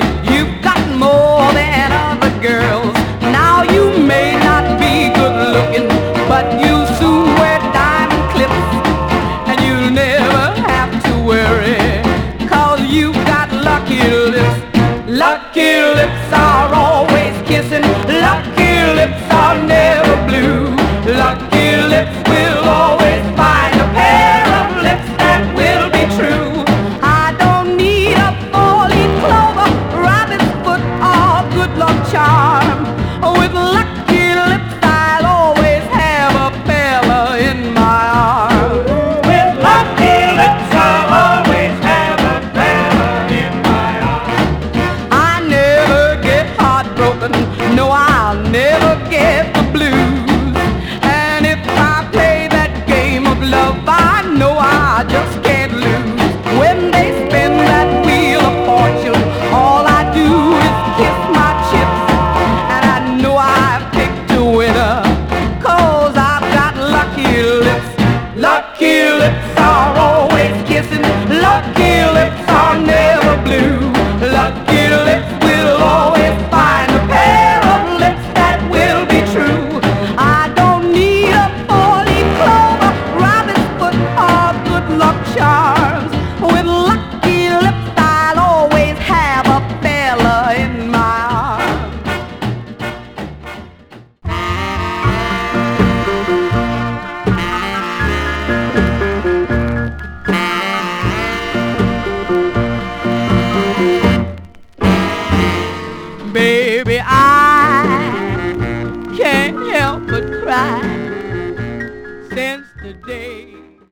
You've got more than other girls. Now you may not be good looking, but you soon wear diamond clips, and you'll never have to worry, 'cause you've got lucky lips. Lucky lips are always kissing. Lucky lips are never blue. Lucky lips will always find a pair of lips that will be true. I don't need a four-leaf clover, rabbit's foot, or good luck charm. With lucky lips I'll always have a fella in my arms. With lucky lips I'll always have a fella in my arms. I never get heartbroken, no, I'll never get the blues. And if I play that game of love, I know I just can't lose. When they spin that wheel of fortune, all I do is kiss my chips, and I know I've picked a winner, 'cause I've got lucky lips. Lucky lips are always kissing. Lucky lips are never blue. Lucky lips will always find a pair of lips that will be true. I don't need a four-leaf clover, rabbit's foot, or good luck charms. With lucky lips I'll always have a fella in my arms. Baby, I can't help but cry since the day